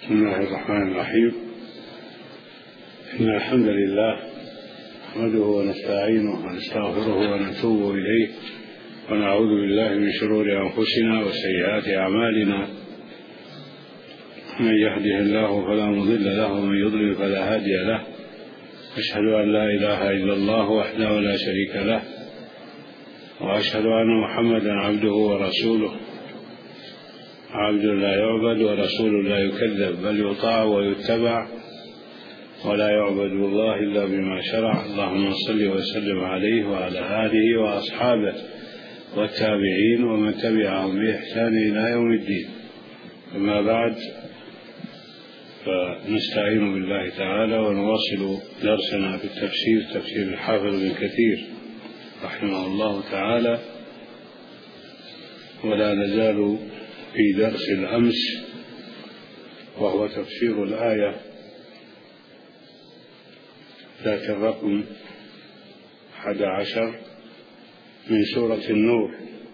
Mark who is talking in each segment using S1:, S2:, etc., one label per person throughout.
S1: بسم الله الرحمن الرحيم. إن الحمد لله نحمده ونستعينه ونستغفره ونتوب إليه ونعوذ بالله من شرور أنفسنا وسيئات أعمالنا. من يهده الله فلا مضل له ومن يضلل فلا هادي له. أشهد أن لا إله إلا الله وحده لا شريك له، وأشهد أن محمدا عبده ورسوله، عبد لا يعبد ورسول لا يكذب، بل يطاع ويتبع، ولا يعبد الله إلا بما شرع. اللهم صل وسلم عليه وعلى آله وأصحابه والتابعين ومن تبعهم بإحسان إلى يوم الدين. أما بعد، فنستعين بالله تعالى ونواصل درسنا في التفسير، تفسير الحافظ بن كثير رحمه الله تعالى، ولا نزال في درس الأمس وهو تفسير الآية ذات الرقم 11 من سورة النور،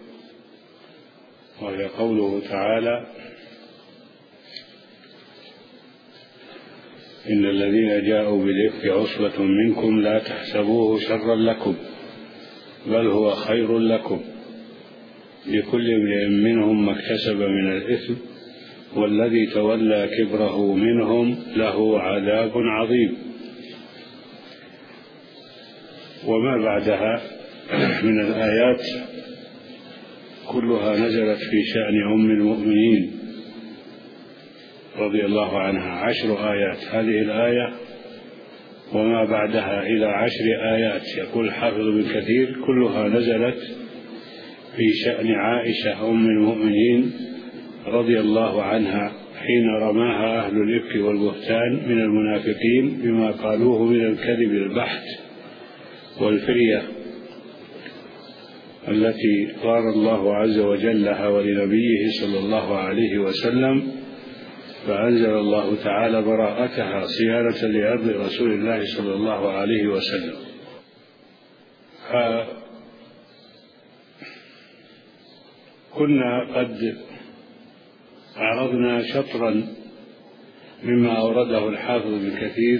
S1: وهي قوله تعالى: إن الذين جاءوا بالإفك عصبة منكم لا تحسبوه شرا لكم بل هو خير لكم لكل امرئ منهم ما اكتسب من الإثم والذي تولى كبره منهم له عذاب عظيم. وما بعدها من الآيات كلها نزلت في شأن أم المؤمنين رضي الله عنها، 10 آيات. هذه الآية وما بعدها إلى 10 آيات، يقول الحافظ بن كثير كلها نزلت في شأن عائشة أم المؤمنين رضي الله عنها حين رماها أهل الإفك والبهتان من المنافقين بما قالوه من الكذب البحت والفرية التي قال الله عز وجل لها ولنبيه صلى الله عليه وسلم، فأنزل الله تعالى براءتها صيانة لعرض رسول الله صلى الله عليه وسلم. كنا قد عرضنا شطرا مما أورده الحافظ بن كثير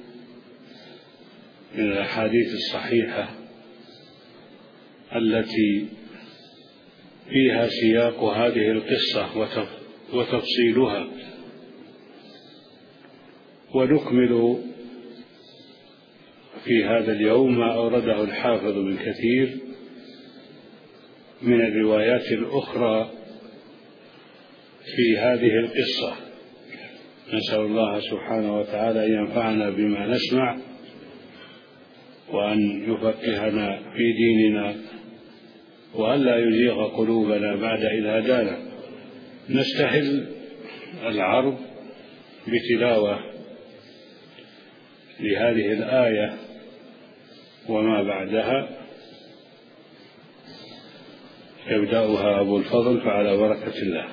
S1: من الأحاديث الصحيحة التي فيها سياق هذه القصة وتفصيلها، ونكمل في هذا اليوم ما أورده الحافظ بن كثير من الروايات الأخرى في هذه القصة. نسأل الله سبحانه وتعالى أن ينفعنا بما نسمع وأن يفقهنا في ديننا وأن لا يزيغ قلوبنا بعد إذ هدانا. نستهل العرض بتلاوة لهذه الآية وما بعدها، يبدأها أبو الفضل فعلى بركة الله.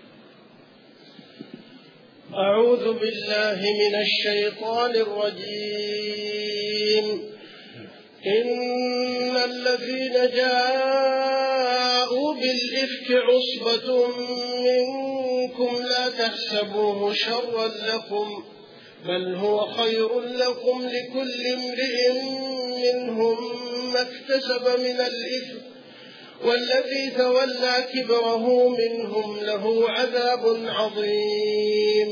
S2: أعوذ بالله من الشيطان الرجيم. إن الذين جاءوا بالإفك عصبة منكم لا تحسبوه شرا لكم بل هو خير لكم لكل امرئ منهم ما اكتسب من الإثم والذي تولى كبره منهم له عذاب عظيم.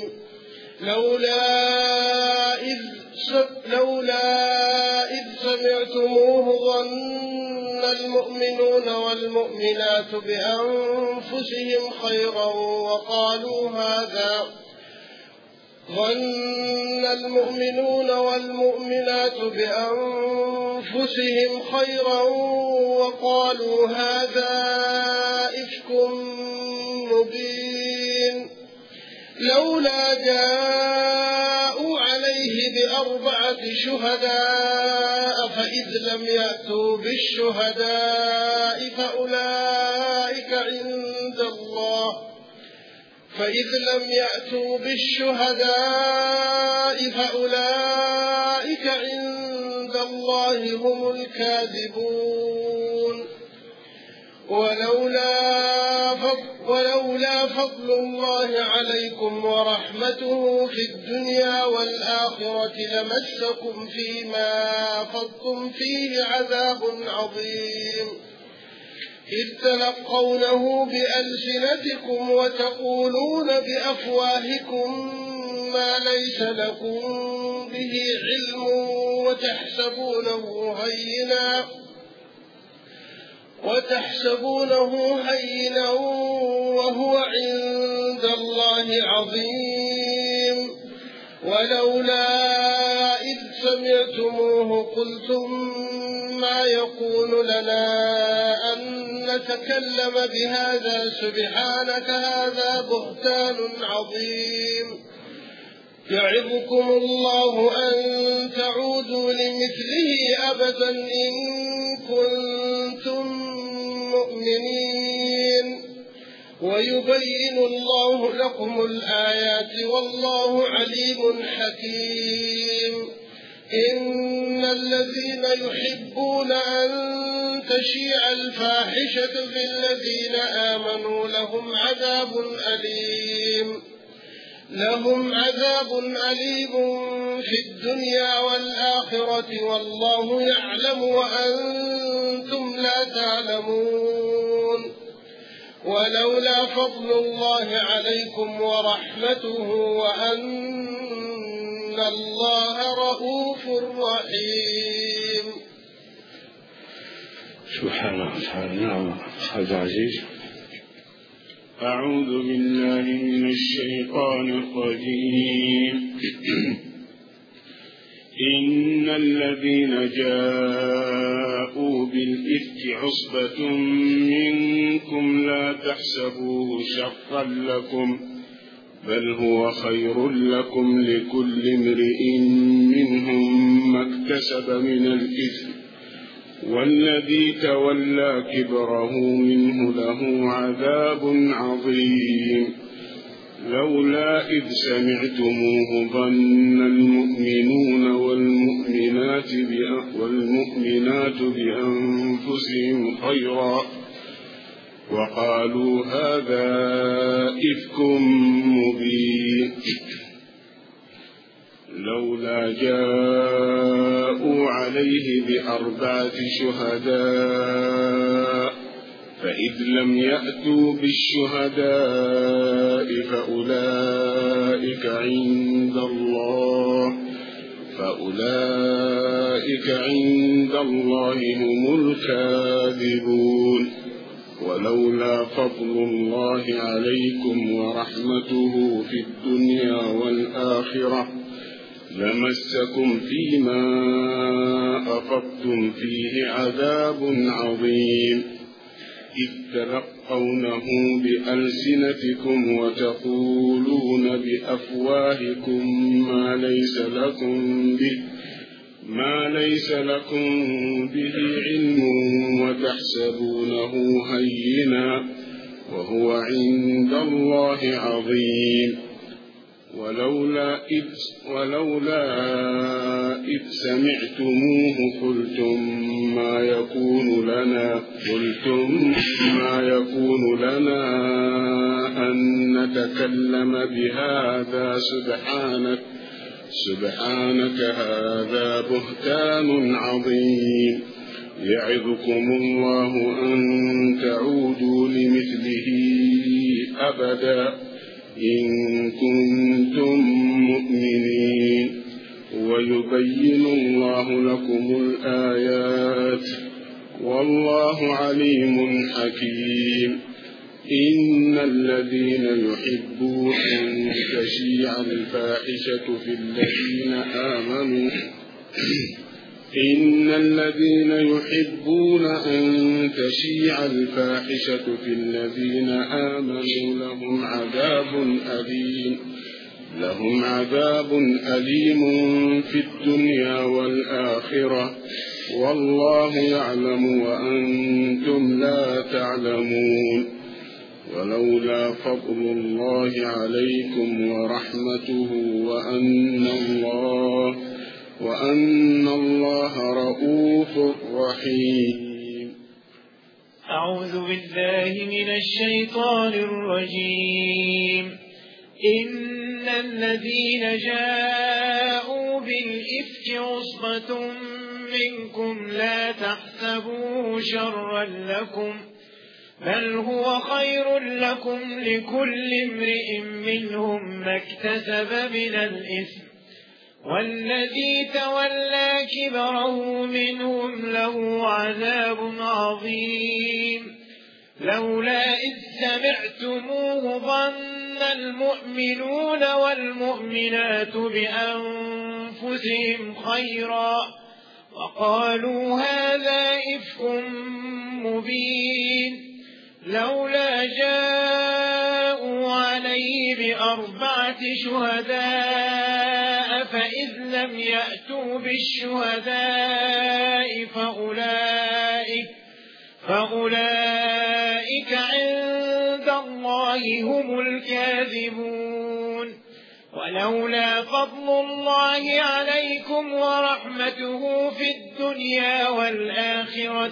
S2: لولا إذ سمعتموه ظن المؤمنون والمؤمنات بأنفسهم خيرا وقالوا هذا إفك مبين. لولا جاءوا عليه ب4 شهداء فإذ لم يأتوا بالشهداء فأولئك عند الله هم الكاذبون. ولولا ولولا فضل الله عليكم ورحمته في الدنيا والآخرة لمسكم فيما أخذتم فيه عذاب عظيم إذ تلقونه بألسنتكم وتقولون بأفواهكم ما ليس لكم به علم وتحسبونه هينا وهو عند الله عظيم ولولا إذ سمعتموه قلتم ما يكون لنا أن نتكلم بهذا سبحانك هذا بهتان عظيم يعظكم الله أن تعودوا لمثله أبدا إن كنتم مؤمنين ويبين الله لكم الآيات والله عليم حكيم إن الذين يحبون أن تشيع الفاحشة في الذين آمنوا لهم عذاب أليم في الدنيا والآخرة والله يعلم وأنتم لا تعلمون ولولا فضل الله عليكم ورحمته وأن الله رؤوف رحيم.
S1: سبحانه وتعالى. نعم أستاذ عزيز.
S3: أعوذ بالله من الشيطان الرجيم. إن الذين جاءوا بالإفك عصبة منكم لا تحسبوه شرا لكم بل هو خير لكم لكل امرئ منهم ما اكتسب من الإثم والذي تولى كبره منه له عذاب عظيم لولا إذ سمعتموه ظن المؤمنون والمؤمنات بأنفسهم خيرا وقالوا هذا إفك مبين لولا جاءوا عليه ب4 شهداء فإذ لم يأتوا بالشهداء فأولئك عند الله هم الكاذبون ولولا فضل الله عليكم ورحمته في الدنيا والآخرة لمسكم فيما أخذتم فيه عذاب عظيم إذ تلقونه بألسنتكم وتقولون بأفواهكم ما ليس لكم به علم وتحسبونه هينا وهو عند الله عظيم ولولا إذ سمعتموه قلتم ما يكون لنا أن نتكلم بهذا سبحانك هذا بهتان عظيم يعظكم الله أن تعودوا لمثله أبدا إن كنتم مؤمنين ويبين الله لكم الآيات والله عليم حكيم إن الذين يحبون أن تشيع الفاحشة في الذين آمنوا لهم عذاب أليم في الدنيا والآخرة والله يعلم وأنتم لا تعلمون ولولا فضل الله عليكم ورحمته وأن الله رؤوف رحيم.
S4: أعوذ بالله من الشيطان الرجيم. إن الذين جاءوا بالإفك عصبة منكم لا تحسبوه شرا لكم بل هو خير لكم لكل امرئ منهم ما اكتسب من الإثم والذي تولى كبره منهم له عذاب عظيم. لولا إذ سمعتموه ظن المؤمنون والمؤمنات بأنفسهم خيرا وقالوا هذا إفك مبين. لولا جاءوا عليه بأربعة شهداء فإذ لم يأتوا بالشهداء فأولئك عند الله هم الكاذبون. ولولا فضل الله عليكم ورحمته في الدنيا والآخرة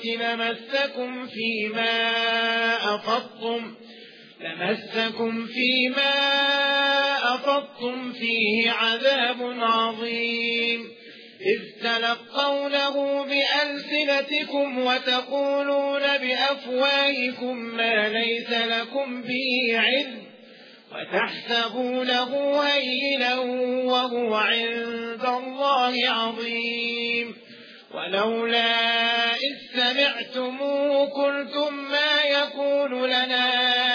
S4: لمسكم فيما أفضتم فيه عذاب عظيم. إذ تلقونه بألسنتكم وتقولون بأفواهكم ما ليس لكم به علم وتحسبونه هينا وهو عند الله عظيم. ولولا إذ سمعتموه قلتم ما يكون لنا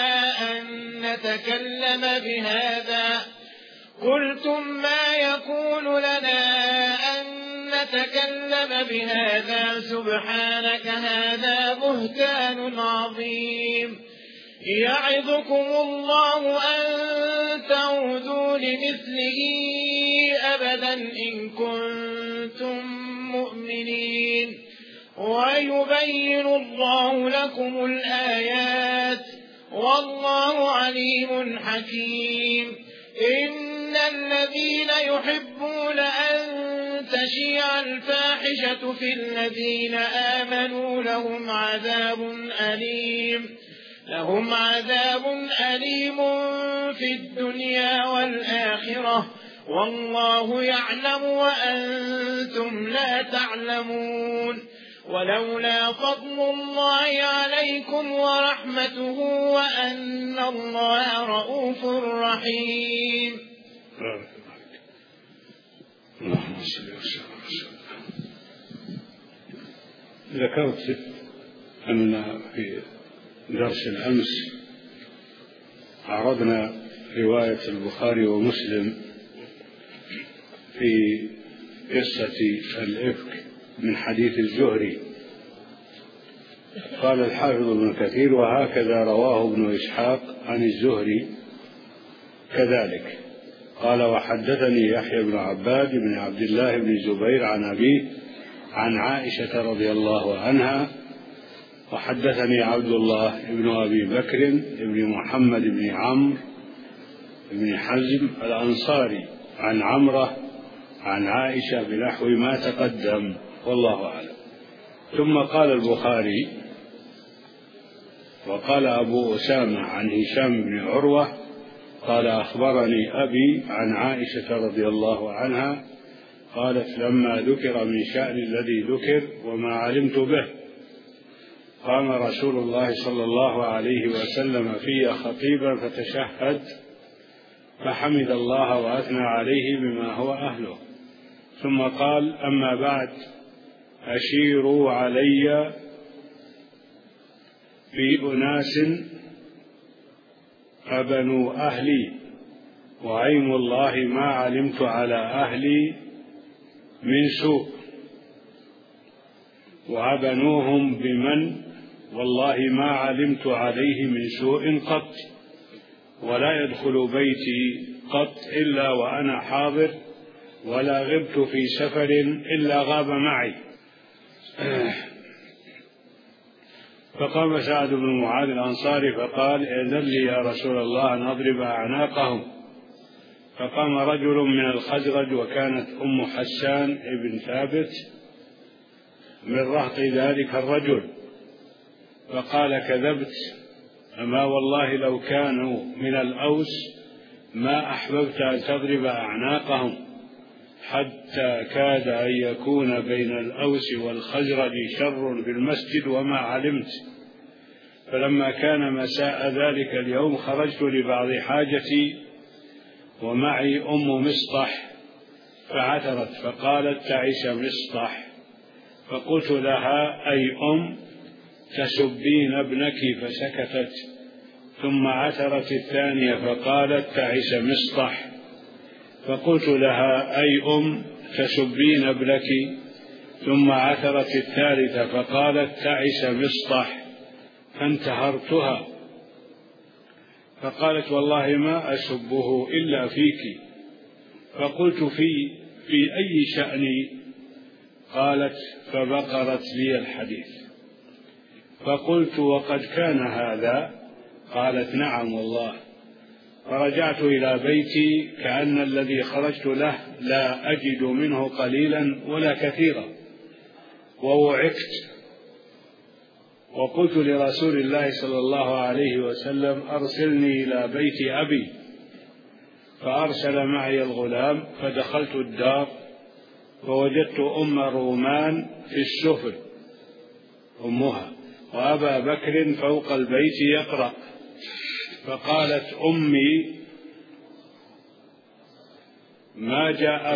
S4: أن نتكلم بهذا سبحانك هذا بهتان عظيم. يعظكم الله أن تعودوا لمثله أبدا إن كنتم مؤمنين ويبين الله لكم الآيات والله عليم حكيم. إن الذين يحبون أن تشيع الفاحشة في الذين آمنوا لهم عذاب أليم في الدنيا والآخرة والله يعلم وأنتم لا تعلمون. ولولا فضل الله عليكم ورحمته وأن الله رؤوف رحيم.
S1: ذكرت أن في درس الأمس عرضنا رواية البخاري ومسلم في قصة الإفك من حديث الزهري. قال الحافظ ابن كثير وهكذا رواه ابن إسحاق عن الزهري كذلك. قال وحدثني يحيى بن عباد بن عبد الله بن الزبير عن أبيه عن عائشة رضي الله عنها وحدثني عبد الله بن أبي بكر بن محمد بن عمرو بن حزم الأنصاري عن عمرة عن عائشة بنحو ما تقدم والله أعلم. ثم قال البخاري وقال أبو أسامة عن هشام بن عروة قال أخبرني أبي عن عائشة رضي الله عنها قالت لما ذكر من شأن الذي ذكر وما علمت به قام رسول الله صلى الله عليه وسلم في خطيبا فتشهد فحمد الله وأثنى عليه بما هو أهله ثم قال أما بعد أشيروا علي في أناس أبنوا أهلي وعيم الله ما علمت على أهلي من سوء وأبنوهم بمن والله ما علمت عليه من سوء قط ولا يدخل بيتي قط إلا وأنا حاضر ولا غبت في سفر إلا غاب معي. فقام سعد بن معاذ الأنصاري فقال إذن لي يا رسول الله أن أضرب أعناقهم. فقام رجل من الخزرج وكانت أم حسان ابن ثابت من رهط ذلك الرجل فقال: كذبت، أما والله لو كانوا من الأوس ما أحببت أن تضرب أعناقهم، حتى كاد أن يكون بين الأوس والخزرج شر بالمسجد وما علمت. فلما كان مساء ذلك اليوم خرجت لبعض حاجتي ومعي أم مصطح، فعثرت فقالت: تعس مصطح. فقلت لها: أي أم، تسبين ابنك؟ فسكتت. ثم عثرت الثانية فقالت: تعس مصطح. فقلت لها: أي أم، تسبين ابنك؟ ثم عثرت الثالثة فقالت: تعس مصطح. فانتهرتها، فقالت: والله ما أسبه إلا فيك. فقلت: في أي شأن؟ قالت: فبقرت لي الحديث. فقلت: وقد كان هذا؟ قالت: نعم والله. فرجعت إلى بيتي كأن الذي خرجت له لا أجد منه قليلا ولا كثيرا، ووعكت، وقلت لرسول الله صلى الله عليه وسلم: أرسلني إلى بيت أبي. فأرسل معي الغلام، فدخلت الدار فوجدت أم رومان في السفل أمها، وأبا بكر فوق البيت يقرأ. فقالت أمي: ما جاء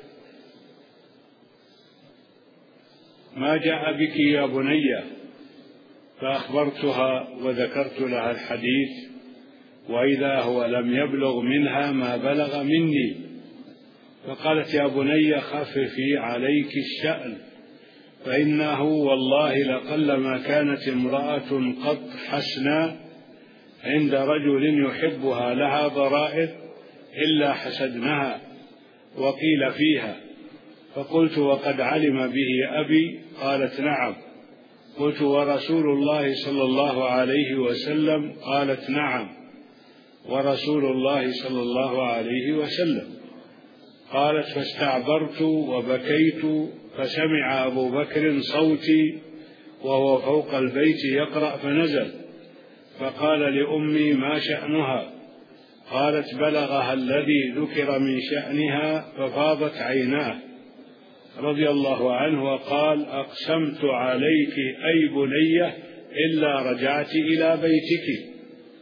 S1: بك يا بني؟ فأخبرتها وذكرت لها الحديث، وإذا هو لم يبلغ منها ما بلغ مني. فقالت: يا بني خففي عليك الشأن، فإنه والله لقلما كانت امرأة قط حسنا عند رجل يحبها لها ضرائر إلا حسدنها وقيل فيها. فقلت: وقد علم به أبي؟ قالت: نعم. قلت: ورسول الله صلى الله عليه وسلم؟ قالت: نعم، ورسول الله صلى الله عليه وسلم. قالت: فاستعبرت وبكيت، فسمع أبو بكر صوتي وهو فوق البيت يقرأ فنزل، فقال لأمي: ما شأنها؟ قالت: بلغها الذي ذكر من شأنها، ففاضت عيناه رضي الله عنه وقال: أقسمت عليك أي بنية إلا رجعت إلى بيتك.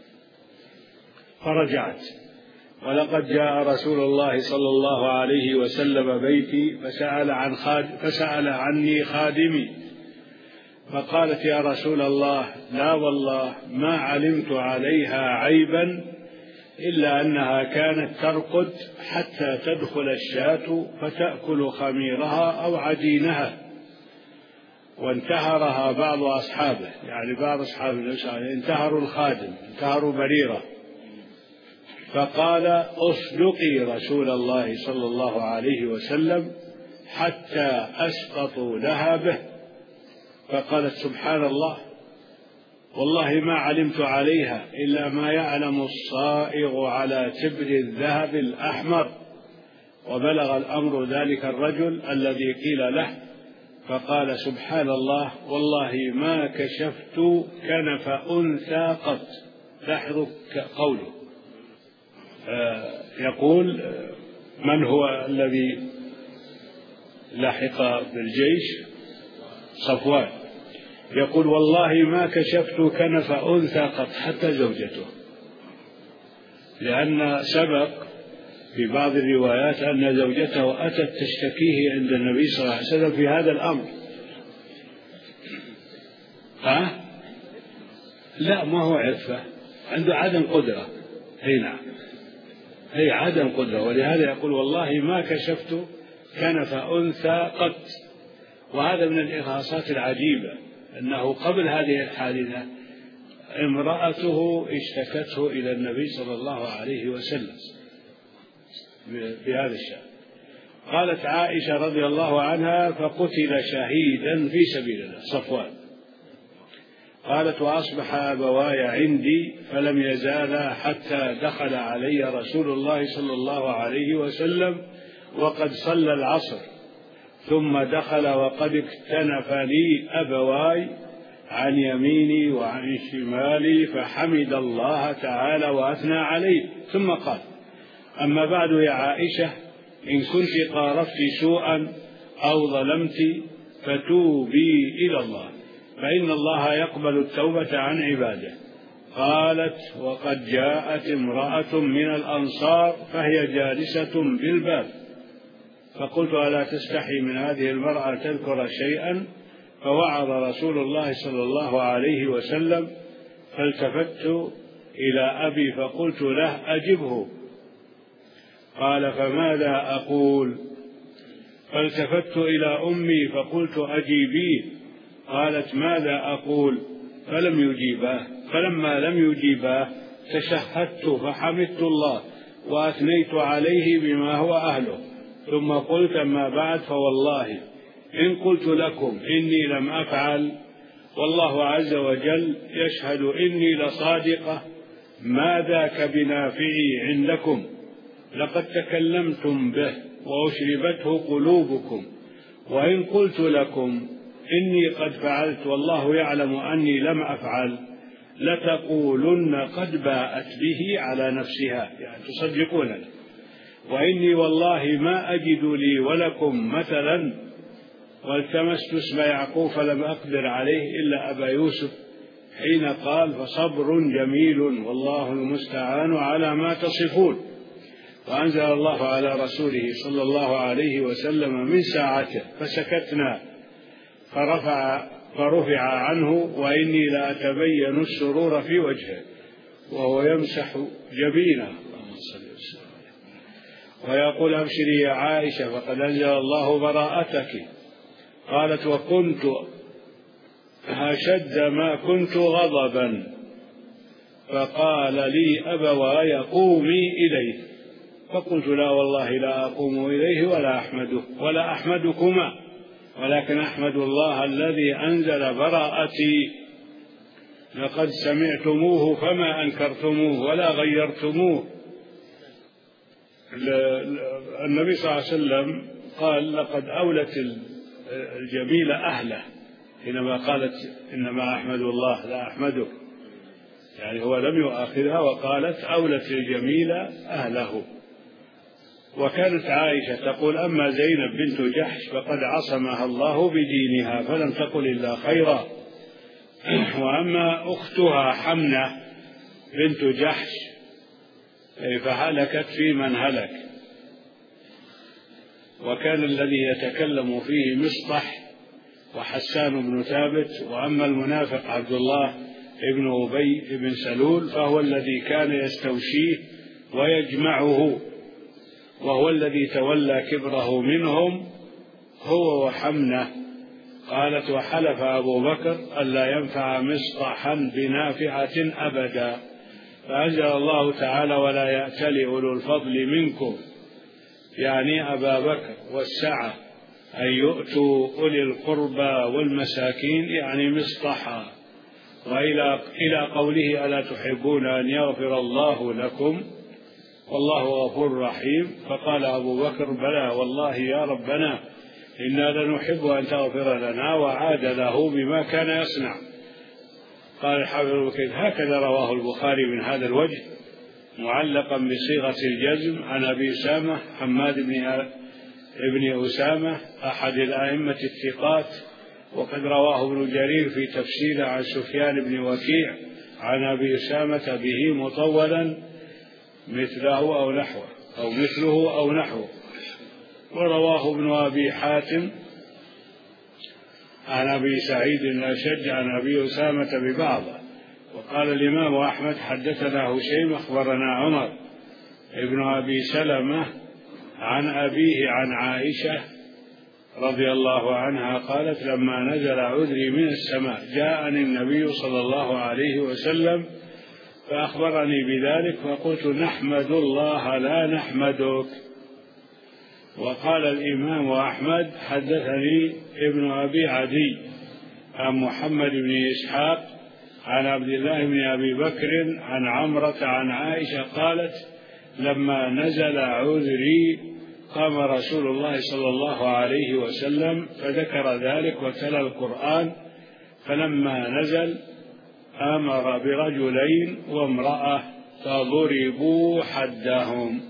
S1: فرجعت، ولقد جاء رسول الله صلى الله عليه وسلم بيتي فسأل عني خادمي، فقالت: يا رسول الله، لا والله ما علمت عليها عيبا إلا أنها كانت ترقد حتى تدخل الشاة فتأكل خميرها أو عجينها. وانتهرها بعض أصحابه، يعني بعض أصحاب النبي انتهروا الخادم، انتهروا بريرة. فقال: أصدقي رسول الله صلى الله عليه وسلم حتى أسقطوا لها به. فقالت: سبحان الله، والله ما علمت عليها إلا ما يعلم الصائغ على تبر الذهب الأحمر. وبلغ الأمر ذلك الرجل الذي قيل له، فقال: سبحان الله، والله ما كشفت كنف أنثى قط. لاحظوا قوله، يقول: من هو الذي لحق بالجيش؟ صفوان. يقول: والله ما كشفت كنف أنثى قط، حتى زوجته، لأن سبق في بعض الروايات أن زوجته أتت تشتكيه عند النبي صلى الله عليه وسلم في هذا الأمر. لا، ما هو عفة، عنده عدم قدرة. نعم، هي عدم قدرة، ولهذا يقول: والله ما كشفت كنف أنثى قط. وهذا من الإرهاصات العجيبة، أنه قبل هذه الحادثة امرأته اشتكته إلى النبي صلى الله عليه وسلم بهذا الشأن. قالت عائشة رضي الله عنها: فقتل شهيدا في سبيل الله صفوان. قالت: وأصبح أبواي عندي فلم يزالا حتى دخل علي رسول الله صلى الله عليه وسلم وقد صلى العصر، ثم دخل وقد اكتنفني أبواي عن يميني وعن شمالي، فحمد الله تعالى وأثنى عليه، ثم قال: أما بعد يا عائشة، إن كنت قارفت سوءا أو ظلمت فتوبي إلى الله، فإن الله يقبل التوبة عن عباده. قالت: وقد جاءت امرأة من الأنصار فهي جالسة بالباب، فقلت: ألا تستحي من هذه المرأة تذكر شيئا؟ فوعظ رسول الله صلى الله عليه وسلم، فالتفت إلى أبي فقلت له: أجبه. قال: فماذا أقول؟ فالتفت إلى أمي فقلت: أجيبيه. قالت: ماذا أقول؟ فلما لم يجيباه تشهدت فحمدت الله وأثنيت عليه بما هو أهله، ثم قلت: أما بعد، فوالله إن قلت لكم إني لم أفعل والله عز وجل يشهد إني لصادقة، ما ذاك بنافعي عندكم، لقد تكلمتم به وأشربته قلوبكم، وإن قلت لكم إني قد فعلت والله يعلم أني لم أفعل لتقولن قد باءت به على نفسها، يعني تصدقوننا، وإني والله ما أجد لي ولكم مثلا، والتمست اسم يعقوب فلم أقدر عليه إلا أبا يوسف، حين قال: فصبر جميل والله المستعان على ما تصفون. وأنزل الله على رسوله صلى الله عليه وسلم من ساعته، فسكتنا فرفع عنه، وإني لأتبين السرور في وجهه وهو يمسح جبينه ويقول: أبشري يا عائشة فقد أنزل الله براءتك. قالت: وكنت أشد ما كنت غضبا، فقال لي أبواي: قومي إليه. فقلت: لا والله لا أقوم إليه ولا أحمدكما، ولكن أحمد الله الذي أنزل براءتي، لقد سمعتموه فما أنكرتموه ولا غيرتموه. النبي صلى الله عليه وسلم قال: لقد أولت الجميل أهله، حينما قالت: إنما أحمد الله لا أحمدك، يعني هو لم يؤاخذها، وقالت: أولت الجميل أهله. وكانت عائشة تقول: أما زينب بنت جحش فقد عصمها الله بدينها فلم تقل إلا خيرا، وأما أختها حمنة بنت جحش فهلكت في من هلك. وكان الذي يتكلم فيه مصطح وحسان بن ثابت، وأما المنافق عبد الله ابن أبي بن سلول فهو الذي كان يستوشيه ويجمعه، وهو الذي تولى كبره منهم هو وحمنة. قالت: وحلف أبو بكر ألا ينفع مصطحا بنافعة أبدا، فأنزل الله تعالى: ولا يأتل أولو الفضل منكم، يعني أبا بكر، والسعة أن يؤتوا أولي القربى والمساكين، يعني مصطحا. وإلى قوله: ألا تحبون أن يغفر الله لكم والله غفور رحيم. فقال أبو بكر: بلى والله يا ربنا، إنا لنحب أن تغفر لنا، وعاد له بما كان يصنع. قال الحافظ ابن كثير: هكذا رواه البخاري من هذا الوجه معلقا بصيغة الجزم عن أبي أسامة حماد بن أسامة أحد الأئمة الثقات، وقد رواه ابن جرير في تفسيره عن سفيان بن وكيع عن أبي أسامة به مطولا مثله أو نحوه. ورواه ابن أبي حاتم عن أبي سعيد الأشج عن أبي أسامة ببعضه. وقال الإمام أحمد: حدثنا هشيم أخبرنا عمر ابن أبي سلمة عن أبيه عن عائشة رضي الله عنها قالت: لما نزل عذري من السماء جاءني النبي صلى الله عليه وسلم فأخبرني بذلك، فقلت: نحمد الله لا نحمدك. وقال الإمام أحمد: حدثني ابن أبي عدي عن محمد بن إسحاق عن عبد الله بن أبي بكر عن عمرة عن عائشة قالت: لما نزل عذري قام رسول الله صلى الله عليه وسلم فذكر ذلك وتلا القرآن، فلما نزل أمر برجلين وامرأة فضربوا حدهم،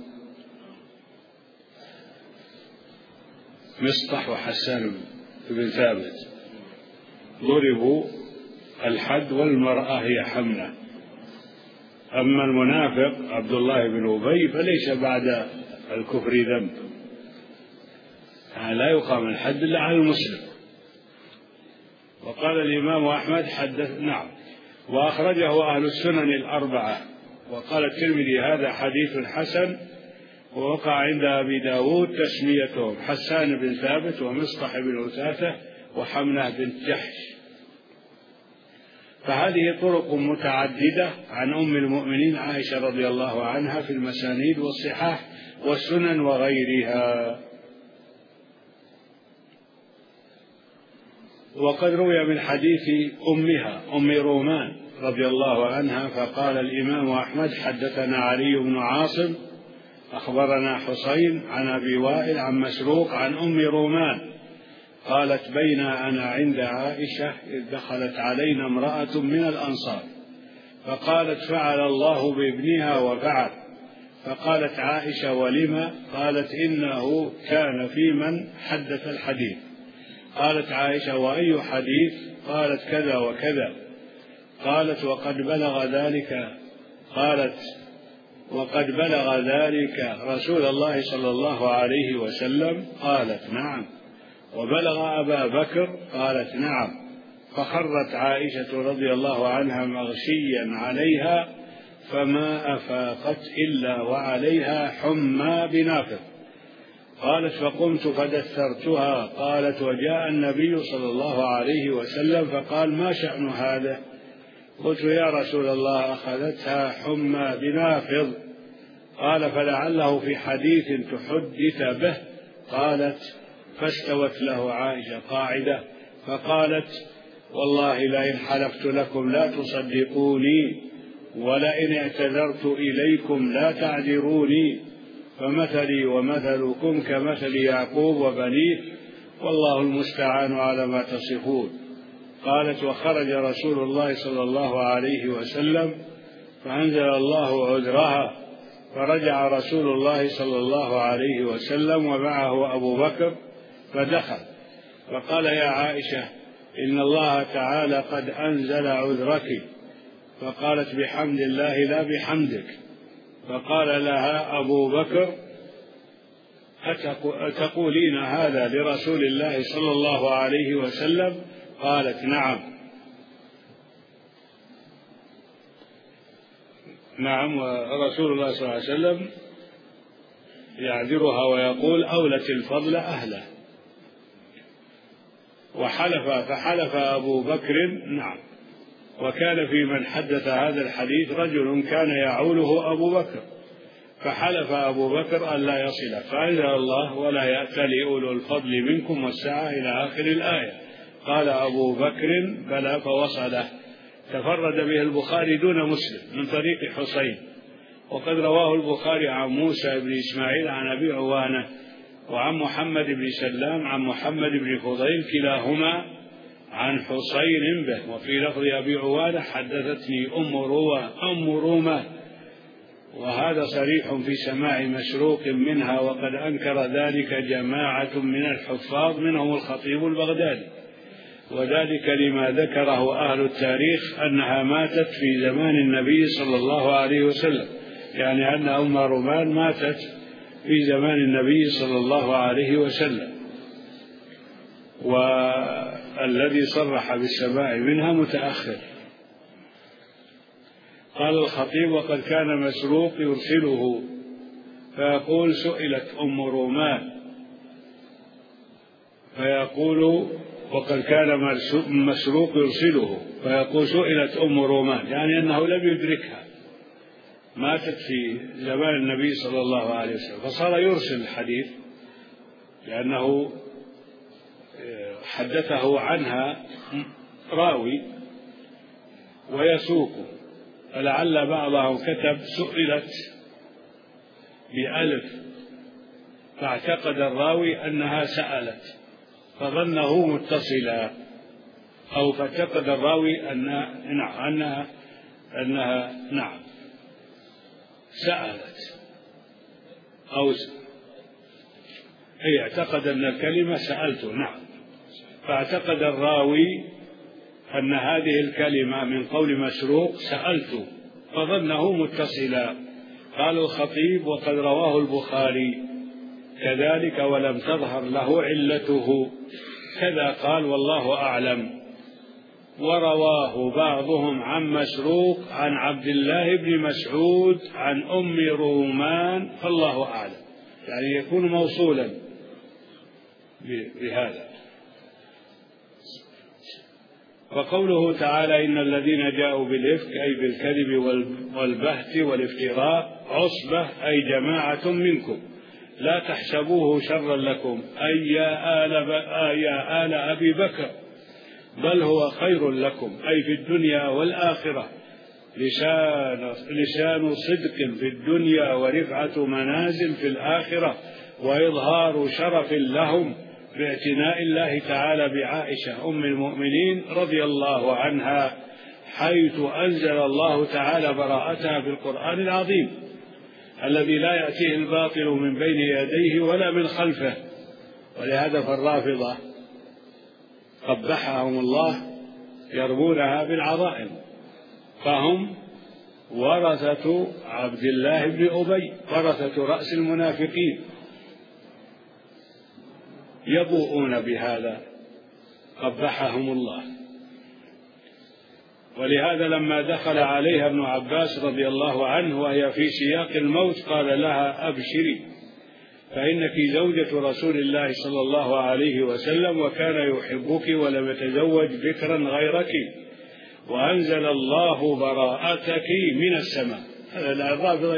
S1: مصطح وحسان بن ثابت ضربوا الحد، والمرأة هي حملة. أما المنافق عبد الله بن أبي فليس بعد الكفر ذنب، لا يقام الحد إلا على المسلم. وقال الإمام أحمد نعم، وأخرجه أهل السنن الأربعة. وقال الترمذي هذا حديث حسن، ووقع عند أبي داود تسميتهم حسان بن ثابت ومصطح بن أثاثة وحمنة بنت جحش. فهذه طرق متعددة عن أم المؤمنين عائشة رضي الله عنها في المسانيد والصحاح والسنن وغيرها. وقد روي من حديث أمها أم رومان رضي الله عنها، فقال الإمام أحمد حدثنا علي بن عاصم أخبرنا حسين عن أبي وائل عن مسروق عن أم رومان قالت بين أنا عند عائشة إذ دخلت علينا امرأة من الأنصار فقالت فعل الله بابنها وفعل. فقالت عائشة ولما؟ قالت إنه كان في من حدث الحديث. قالت عائشة وأي حديث؟ قالت كذا وكذا. قالت وقد بلغ ذلك رسول الله صلى الله عليه وسلم؟ قالت نعم. وبلغ أبا بكر؟ قالت نعم. فخرت عائشة رضي الله عنها مغشيا عليها فما أفاقت إلا وعليها حمى بنافذ. قالت فقمت فدثرتها. قالت وجاء النبي صلى الله عليه وسلم فقال ما شأن هذا؟ قلت يا رسول الله أخذتها حمى بنافذ. قال فلعله في حديث تحدث به. قالت فاستوت له عائشة قاعدة فقالت والله لئن حلفت لكم لا تصدقوني ولئن اعتذرت إليكم لا تعذروني فمثلي ومثلكم كمثل يعقوب وبنيه والله المستعان على ما تصفون. قالت وخرج رسول الله صلى الله عليه وسلم فأنزل الله عذرها فرجع رسول الله صلى الله عليه وسلم ومعه أبو بكر فدخل فقال يا عائشة إن الله تعالى قد أنزل عذرك. فقالت بحمد الله لا بحمدك. فقال لها أبو بكر أتقولين هذا لرسول الله صلى الله عليه وسلم؟ قالت نعم. نعم. ورسول الله صلى الله عليه وسلم يعذرها ويقول أولت الفضل أهله. فحلف أبو بكر نعم. وكان في من حدث هذا الحديث رجل كان يعوله أبو بكر فحلف أبو بكر أن لا يصله فأنزل الله ولا يأتل أولو الفضل منكم والسعة إلى آخر الآية. قال أبو بكر بلى فوصله. تفرد به البخاري دون مسلم من طريق حسين. وقد رواه البخاري عن موسى بن إسماعيل عن أبي عوانة وعن محمد بن سلام عن محمد بن فضيل كلاهما عن حسين به. وفي لفظ أبي عوانة حدثتني أم رومة وهذا صريح في سماع مسروق منها. وقد أنكر ذلك جماعة من الحفاظ منهم الخطيب البغدادي وذلك لما ذكره أهل التاريخ أنها ماتت في زمان النبي صلى الله عليه وسلم، يعني أن أم رومان ماتت في زمان النبي صلى الله عليه وسلم، والذي صرح بالسماع منها متأخر. قال الخطيب وقد كان مسروق يرسله فيقول سئلت أم رومان فيقول وقد كان مسروق يرسله فيقول سئلت أم رومان، يعني أنه لم يدركها، ماتت في زمان النبي صلى الله عليه وسلم، فصار يرسل الحديث لأنه حدثه عنها راوي ويسوق. فلعل بعضهم كتب سئلت بألف فاعتقد الراوي أنها سألت فظنه متصلا أو فاعتقد الراوي أنها نعم سألت، أو هي اعتقد أن الكلمة سألت، نعم، فاعتقد الراوي أن هذه الكلمة من قول مسروق سألت فظنه متصلا. قال الخطيب: وقد رواه البخاري كذلك ولم تظهر له علته، كذا قال والله أعلم. ورواه بعضهم عن مسروق عن عبد الله بن مسعود عن أم رومان فالله أعلم، يعني يكون موصولا بهذا. وقوله تعالى: إن الذين جاءوا بالإفك أي بالكذب والبهت والافتراء عصبة أي جماعة منكم لا تحسبوه شرا لكم أي يا آل أبي بكر، بل هو خير لكم أي في الدنيا والآخرة، لسان صدق في الدنيا ورفعة منازل في الآخرة، وإظهار شرف لهم باعتناء الله تعالى بعائشة أم المؤمنين رضي الله عنها، حيث أنزل الله تعالى براءتها في القرآن العظيم الذي لا يأتيه الباطل من بين يديه ولا من خلفه. ولهذا فالرافضة قبحهم الله يرمونها بالعظائم، فهم ورثة عبد الله بن أبي، ورثة رأس المنافقين، يبوؤون بهذا قبحهم الله. ولهذا لما دخل عليها ابن عباس رضي الله عنه وهي في سياق الموت قال لها: أبشري فإنك زوجة رسول الله صلى الله عليه وسلم وكان يحبك ولم يتزوج بكرا غيرك، وأنزل الله براءتك من السماء. الرافضة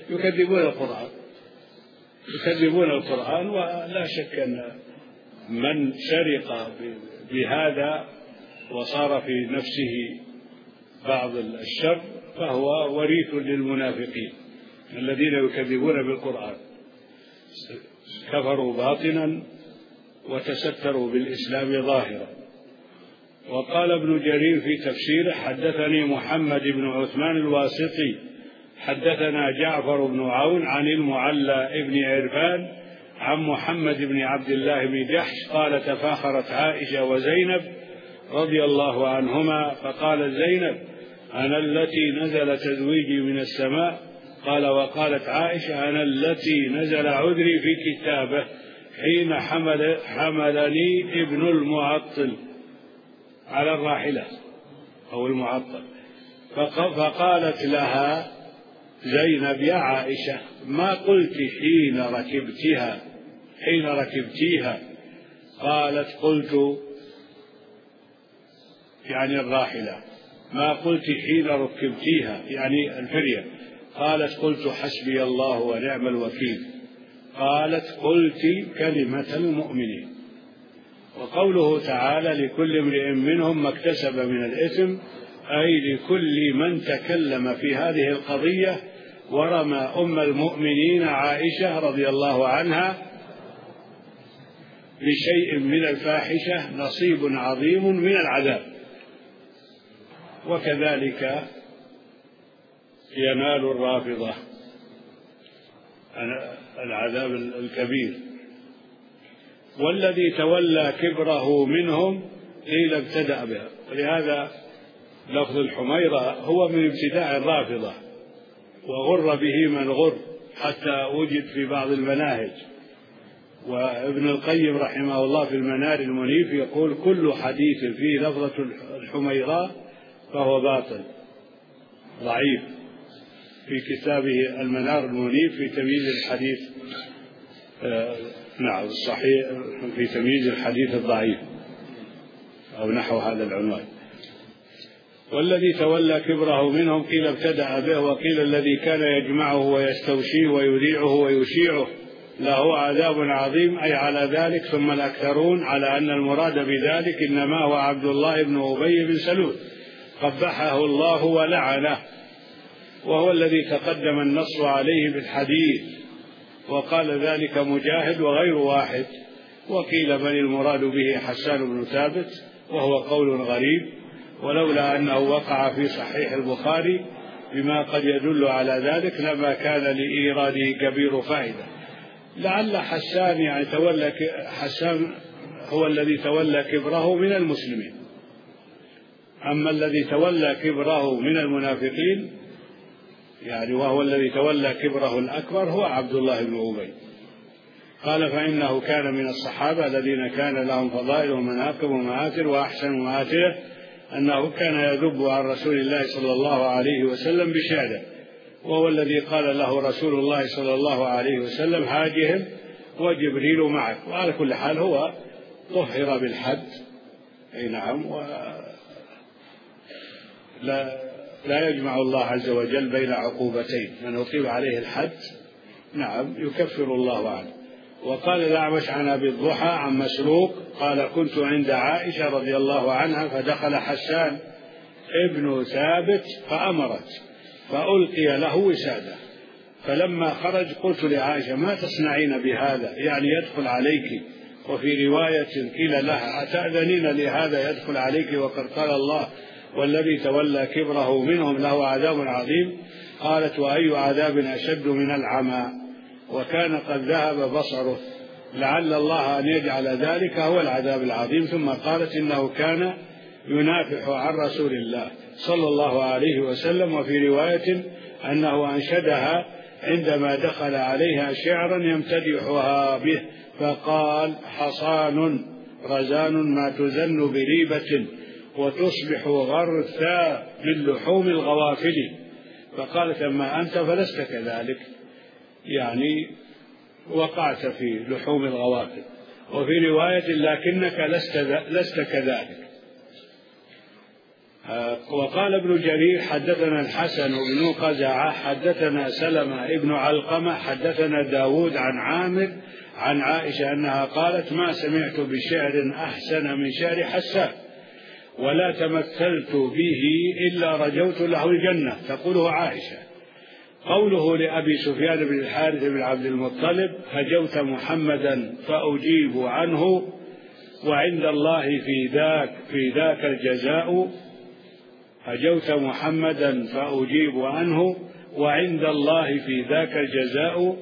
S1: يكذبون القرآن، ولا شك أن من سرق بهذا وصار في نفسه بعض الشر فهو وريث للمنافقين الذين يكذبون بالقرآن، كفروا باطنا وتستروا بالإسلام ظاهرا. وقال ابن جرير في تفسيره: حدثني محمد بن عثمان الواسطي حدثنا جعفر بن عون عن المعلى ابن عرفان عن محمد بن عبد الله بن جحش قال: تفاخرت عائشة وزينب رضي الله عنهما، فقالت زينب: أنا التي نزل تزويجي من السماء. قال: وقالت عائشة: أنا التي نزل عذري في كتابه حين حملني ابن المعطل على الراحلة أو المعطل. فقالت لها زينب: يا عائشة، ما قلت حين ركبتيها؟ قالت: قلت يعني الراحلة. ما قلت حين ركبتيها يعني الفرية؟ قالت: قلت حسبي الله ونعم الوكيل. قالت: قلت كلمة المؤمنين. وقوله تعالى: لكل امرئ منهم ما اكتسب من الإثم، أي لكل من تكلم في هذه القضية ورمى أم المؤمنين عائشة رضي الله عنها بشيء من الفاحشة نصيب عظيم من العذاب. وكذلك ينال الرافضة العذاب الكبير. والذي تولى كبره منهم قيل ابتدأ بها، ولهذا لفظ الحميرة هو من ابتداء الرافضة، وغر به من غر حتى وجد في بعض المناهج. وابن القيم رحمه الله في المنار المنيف يقول: كل حديث فيه لفظة الحميراء فهو باطل ضعيف، في كتابه المنار المنيف في تمييز الحديث الصحيح، في تمييز الحديث الضعيف أو نحو هذا العنوان. والذي تولى كبره منهم قيل ابتدأ به، وقيل الذي كان يجمعه ويستوشيه ويذيعه ويشيعه له عذاب عظيم، أي على ذلك. ثم الأكثرون على أن المراد بذلك إنما هو عبد الله بن أبي بن سلول قبحه الله ولعنه، وهو الذي تقدم النص عليه بالحديث، وقال ذلك مجاهد وغير واحد. وقيل بل المراد به حسان بن ثابت وهو قول غريب، ولولا أنه وقع في صحيح البخاري بما قد يدل على ذلك لما كان لإيراده كبير فائدة. لعل حسان يعني حسان هو الذي تولى كبره من المسلمين، أما الذي تولى كبره من المنافقين يعني وهو الذي تولى كبره الأكبر هو عبد الله بن أبي. قال فإنه كان من الصحابة الذين كان لهم فضائل ومناقب ومآثر، وأحسن مآثره أنه كان يذب عن رسول الله صلى الله عليه وسلم بشعره، وهو الذي قال له رسول الله صلى الله عليه وسلم هاجهم وجبريل معك. وعلى كل حال هو طهر بالحد، أي نعم، لا يجمع الله عز وجل بين عقوبتين، من أقيم عليه الحد نعم يكفر الله عنه. وقال الأعمش عن أبي الضحى عن مسروق قال كنت عند عائشة رضي الله عنها فدخل حسان ابن ثابت فأمرت فألقي له وسادة، فلما خرج قلت لعائشة ما تصنعين بهذا، يعني يدخل عليك، وفي رواية قيل لها أتأذنين لهذا يدخل عليك وقد قال الله والذي تولى كبره منهم له عذاب عظيم. قالت وأي عذاب أشد من العمى، وكان قد ذهب بصره، لعل الله أن يجعل ذلك هو العذاب العظيم. ثم قالت إنه كان ينافح عن رسول الله صلى الله عليه وسلم، وفي رواية أنه أنشدها عندما دخل عليها شعرا يمتدحها به، فقال حصان رزان ما تزن بريبة وتصبح غرثا من لحوم الغوافل. فقالت أما أنت فلست كذلك، يعني وقعت في لحوم الغوافل. وفي رواية لكنك لست كذلك. وقال ابن جرير حدثنا الحسن بن قزعة حدثنا سلمة ابن علقمة حدثنا داود عن عامر عن عائشة أنها قالت ما سمعت بشعر أحسن من شعر حسان ولا تمثلت به إلا رجوت له الجنة. تقوله عائشة. قوله لأبي سفيان بن الحارث بن عبد المطلب هجوت محمدا فأجيب عنه وعند الله في ذاك الجزاء، هجوت محمدا فأجيب عنه وعند الله في ذاك الجزاء،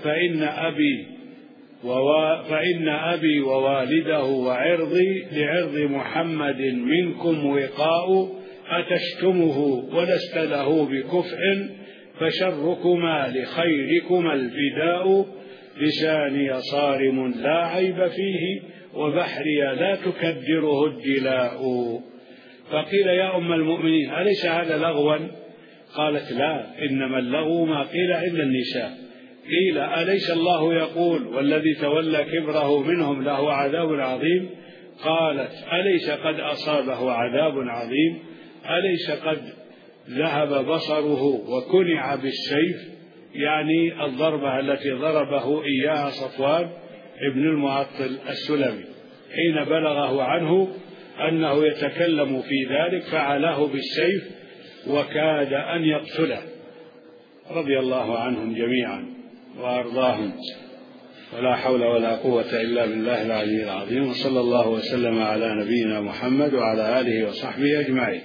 S1: فإن أبي ووالده وعرضي لعرض محمد منكم وقاء، أتشتمه ولست له بكفء، فشركما لخيركما الفداء، لساني صارم لا عيب فيه وبحري لا تكدره الدلاء. فقيل يا أم المؤمنين أليس هذا لغوا؟ قالت لا، إنما اللغو ما قيل إلا النساء. قيل أليس الله يقول والذي تولى كبره منهم له عذاب عظيم؟ قالت أليس قد أصابه عذاب عظيم؟ أليس قد ذهب بصره وكنع بالسيف، يعني الضربة التي ضربه إياها صفوان ابن المعطل السلمي حين بلغه عنه أنه يتكلم في ذلك فعله بالسيف وكاد أن يقتله، رضي الله عنهم جميعا وأرضاهم، ولا حول ولا قوة إلا بالله العلي العظيم. وصلى الله وسلم على نبينا محمد وعلى آله وصحبه أجمعين.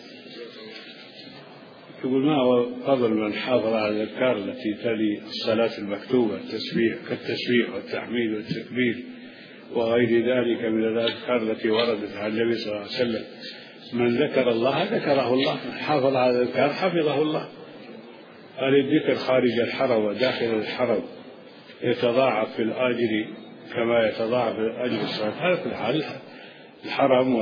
S1: يقول ما هو فضل من حافظ على الأذكار التي تلي الصلاة المكتوبة كالتسبيح والتحميد والتكبير وغير ذلك من الأذكار التي وردت عن النبي صلى الله عليه وسلم؟ من ذكر الله ذكره الله، من حافظ على الأذكار حفظه الله. قال الذكر خارج الحرم وداخل الحرم يتضاعف في الأجر كما يتضاعف أجر الصلاة. على كل حال الحرم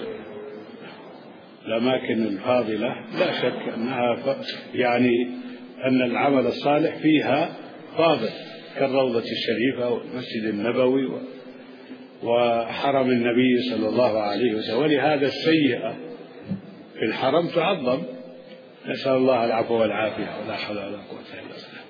S1: والأماكن الفاضلة لا شك أنها يعني أن العمل الصالح فيها فاضل، كالروضة الشريفة والمسجد النبوي وحرم النبي صلى الله عليه وسلم. ولهذا السيئة في الحرم تعظم. نسأل الله العفو والعافية ولا حول ولا قوة إلا بالله.